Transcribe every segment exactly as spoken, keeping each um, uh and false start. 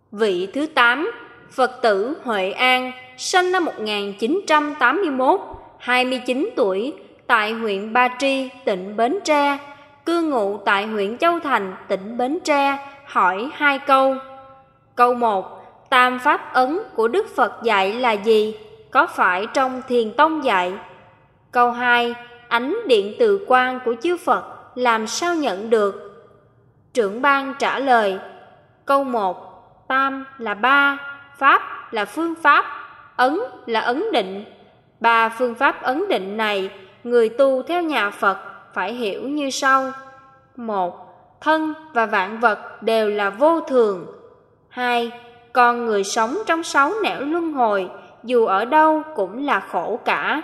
Vị thứ tám, Phật tử Huệ An, sinh năm một nghìn chín trăm tám mươi mốt, hai mươi chín tuổi, tại huyện Ba Tri, tỉnh Bến Tre, cư ngụ tại huyện Châu Thành, tỉnh Bến Tre, hỏi hai câu. Câu một, Tam Pháp Ấn của Đức Phật dạy là gì? Có phải trong Thiền Tông dạy? Câu hai, ánh điện từ quang của chư Phật làm sao nhận được? Trưởng ban trả lời. Câu một, Tam là ba, Pháp là phương pháp, Ấn là ấn định. Ba phương pháp ấn định này, người tu theo nhà Phật phải hiểu như sau. Một, thân và vạn vật đều là vô thường. Hai, con người sống trong sáu nẻo luân hồi, dù ở đâu cũng là khổ cả.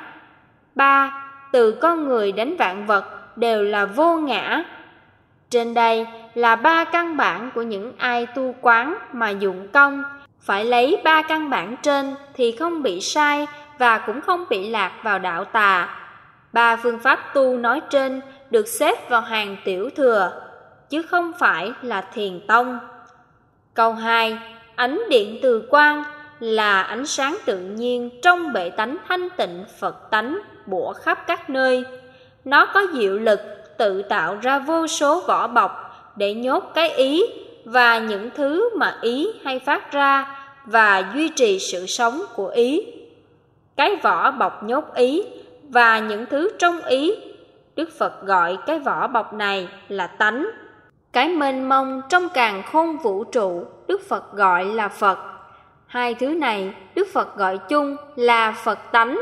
Ba, từ con người đến vạn vật đều là vô ngã. Trên đây là ba căn bản của những ai tu quán mà dụng công. Phải lấy ba căn bản trên thì không bị sai và cũng không bị lạc vào đạo tà. Ba phương pháp tu nói trên được xếp vào hàng tiểu thừa, chứ không phải là thiền tông. Câu hai, ánh điện từ quang là ánh sáng tự nhiên trong bệ tánh thanh tịnh Phật tánh bủa khắp các nơi. Nó có diệu lực tự tạo ra vô số vỏ bọc để nhốt cái ý và những thứ mà ý hay phát ra và duy trì sự sống của ý. Cái vỏ bọc nhốt ý và những thứ trong ý, Đức Phật gọi cái vỏ bọc này là tánh. Cái mênh mông trong càn khôn vũ trụ, Đức Phật gọi là Phật. Hai thứ này Đức Phật gọi chung là Phật tánh.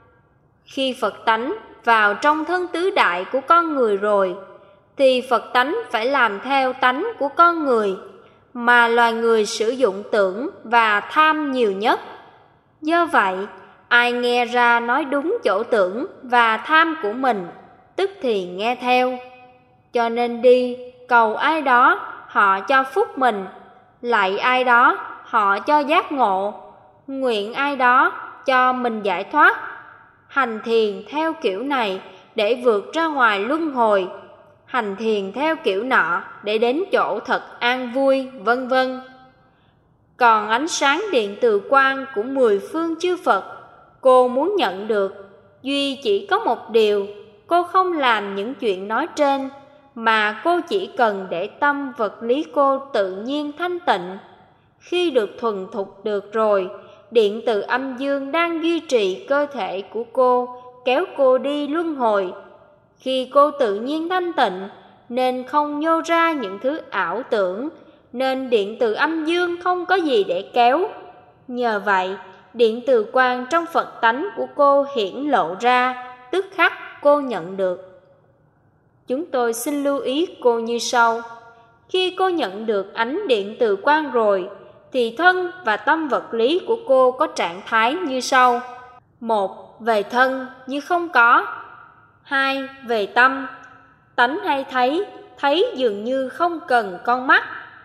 Khi Phật tánh vào trong thân tứ đại của con người rồi, thì Phật tánh phải làm theo tánh của con người, mà loài người sử dụng tưởng và tham nhiều nhất. Do vậy, ai nghe ra nói đúng chỗ tưởng và tham của mình, tức thì nghe theo. Cho nên đi cầu ai đó, họ cho phúc mình; lạy ai đó, họ cho giác ngộ; nguyện ai đó, cho mình giải thoát. Hành thiền theo kiểu này để vượt ra ngoài luân hồi, hành thiền theo kiểu nọ để đến chỗ thật an vui, vân vân. Còn ánh sáng điện từ quang của mười phương chư Phật, cô muốn nhận được, duy chỉ có một điều: cô không làm những chuyện nói trên, mà cô chỉ cần để tâm vật lý cô tự nhiên thanh tịnh. Khi được thuần thục được rồi, điện từ âm dương đang duy trì cơ thể của cô, kéo cô đi luân hồi. Khi cô tự nhiên thanh tịnh, nên không nhô ra những thứ ảo tưởng, nên điện từ âm dương không có gì để kéo. Nhờ vậy, điện từ quang trong Phật tánh của cô hiển lộ ra, tức khắc cô nhận được. Chúng tôi xin lưu ý cô như sau. Khi cô nhận được ánh điện từ quang rồi, thì thân và tâm vật lý của cô có trạng thái như sau. Một, về thân như không có. Hai, về tâm, tánh hay thấy, thấy dường như không cần con mắt.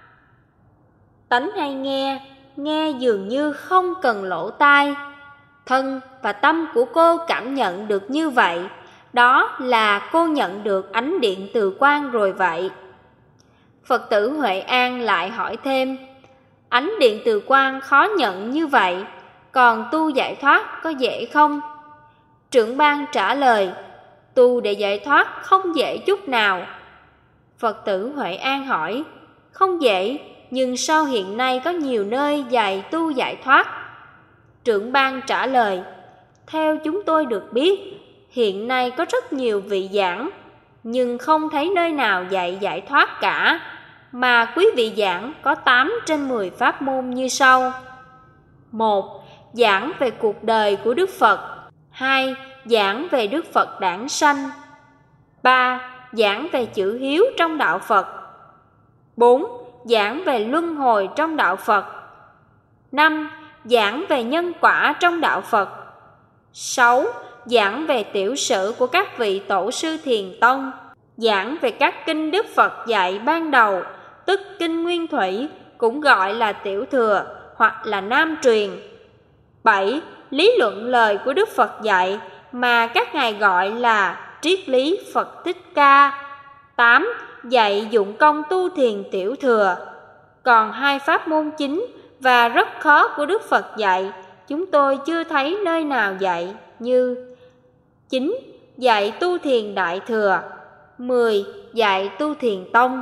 Tánh hay nghe, nghe dường như không cần lỗ tai. Thân và tâm của cô cảm nhận được như vậy, đó là cô nhận được ánh điện từ quang rồi vậy. Phật tử Huệ An lại hỏi thêm, ánh điện từ quang khó nhận như vậy, còn tu giải thoát có dễ không? Trưởng ban trả lời, tu để giải thoát không dễ chút nào. Phật tử Huệ An hỏi, không dễ, nhưng sao hiện nay có nhiều nơi dạy tu giải thoát? Trưởng ban trả lời, theo chúng tôi được biết, hiện nay có rất nhiều vị giảng, nhưng không thấy nơi nào dạy giải thoát cả, mà quý vị giảng có tám trên mười pháp môn như sau. Một, giảng về cuộc đời của Đức Phật. Hai, giảng về Đức Phật đản sanh. Ba, giảng về chữ hiếu trong đạo Phật. Bốn, giảng về luân hồi trong đạo Phật. Năm, giảng về nhân quả trong đạo Phật. Sáu, giảng về tiểu sử của các vị tổ sư Thiền Tông. Giảng về các kinh Đức Phật dạy ban đầu, tức kinh Nguyên Thủy, cũng gọi là tiểu thừa hoặc là nam truyền. Bảy, lý luận lời của Đức Phật dạy mà các ngài gọi là triết lý Phật Thích Ca. Tám, dạy dụng công tu thiền tiểu thừa. Còn hai pháp môn chính và rất khó của Đức Phật dạy, chúng tôi chưa thấy nơi nào dạy như: chín. Dạy tu thiền đại thừa. Mười. Dạy tu thiền tông.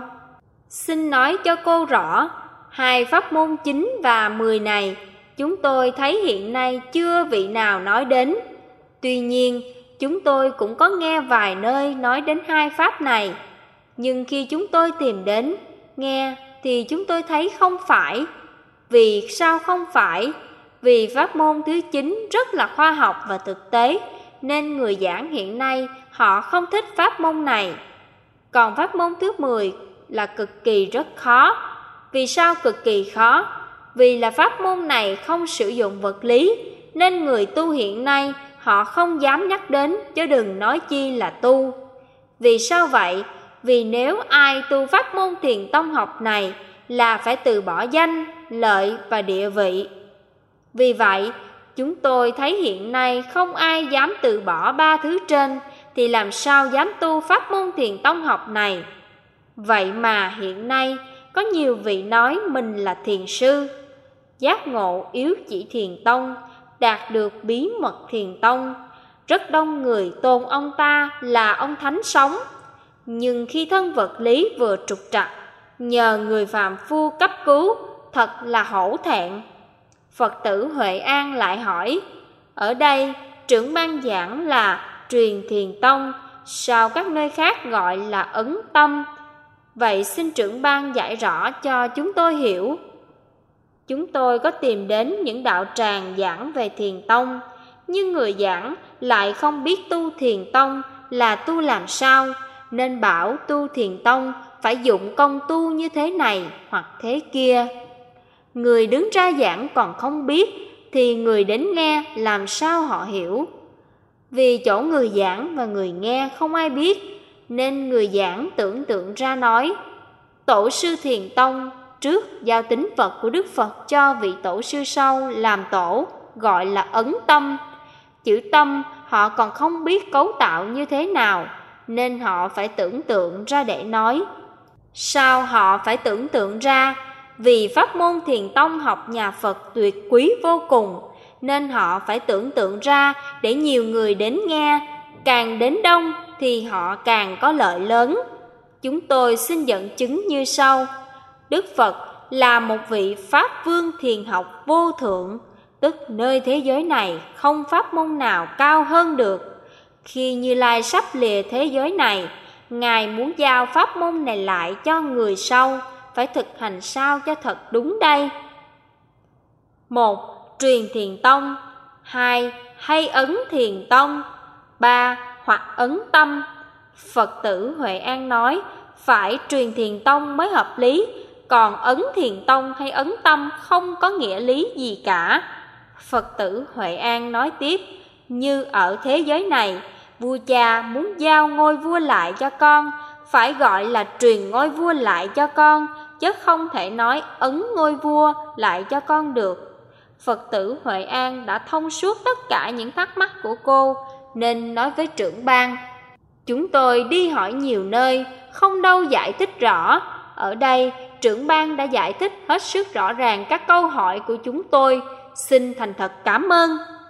Xin nói cho cô rõ, hai pháp môn chín và mười này chúng tôi thấy hiện nay chưa vị nào nói đến. Tuy nhiên, chúng tôi cũng có nghe vài nơi nói đến hai pháp này, nhưng khi chúng tôi tìm đến, nghe thì chúng tôi thấy không phải. Vì sao không phải? Vì pháp môn thứ chín rất là khoa học và thực tế, nên người giảng hiện nay họ không thích pháp môn này. Còn pháp môn thứ mười là cực kỳ rất khó. Vì sao cực kỳ khó? Vì là pháp môn này không sử dụng vật lý, nên người tu hiện nay họ không dám nhắc đến, chứ đừng nói chi là tu. Vì sao vậy? Vì nếu ai tu pháp môn thiền tông học này là phải từ bỏ danh, lợi và địa vị. Vì vậy, chúng tôi thấy hiện nay không ai dám từ bỏ ba thứ trên, thì làm sao dám tu pháp môn thiền tông học này? Vậy mà hiện nay có nhiều vị nói mình là thiền sư, giác ngộ yếu chỉ thiền tông, đạt được bí mật thiền tông. Rất đông người tôn ông ta là ông thánh sống, nhưng khi thân vật lý vừa trục trặc, nhờ người phàm phu cấp cứu, thật là hổ thẹn. Phật tử Huệ An lại hỏi: ở đây trưởng ban giảng là truyền thiền tông, sao các nơi khác gọi là ấn tâm? Vậy xin trưởng ban giải rõ cho chúng tôi hiểu. Chúng tôi có tìm đến những đạo tràng giảng về thiền tông, nhưng người giảng lại không biết tu thiền tông là tu làm sao, nên bảo tu thiền tông phải dụng công tu như thế này hoặc thế kia. Người đứng ra giảng còn không biết, thì người đến nghe làm sao họ hiểu? Vì chỗ người giảng và người nghe không ai biết, nên người giảng tưởng tượng ra nói: tổ sư thiền tông trước giao tính Phật của Đức Phật cho vị tổ sư sau làm tổ, gọi là ấn tâm. Chữ tâm họ còn không biết cấu tạo như thế nào, nên họ phải tưởng tượng ra để nói. Sao họ phải tưởng tượng ra? Vì pháp môn thiền tông học nhà Phật tuyệt quý vô cùng, nên họ phải tưởng tượng ra để nhiều người đến nghe. Càng đến đông thì họ càng có lợi lớn. Chúng tôi xin dẫn chứng như sau. Đức Phật là một vị Pháp Vương thiền học vô thượng, tức nơi thế giới này không pháp môn nào cao hơn được. Khi Như Lai sắp lìa thế giới này, Ngài muốn giao pháp môn này lại cho người sau, phải thực hành sao cho thật đúng đây. Một. Truyền thiền tông. Hai. Hay ấn thiền tông. Ba. Hoặc ấn tâm. Phật tử Huệ An nói phải truyền thiền tông mới hợp lý, còn ấn thiền tông hay ấn tâm không có nghĩa lý gì cả. Phật tử Huệ An nói tiếp: như ở thế giới này, vua cha muốn giao ngôi vua lại cho con, phải gọi là truyền ngôi vua lại cho con, chứ không thể nói ấn ngôi vua lại cho con được. Phật tử Huệ An đã thông suốt tất cả những thắc mắc của cô, nên nói với trưởng ban: chúng tôi đi hỏi nhiều nơi, không đâu giải thích rõ. Ở đây, trưởng ban đã giải thích hết sức rõ ràng các câu hỏi của chúng tôi. Xin thành thật cảm ơn.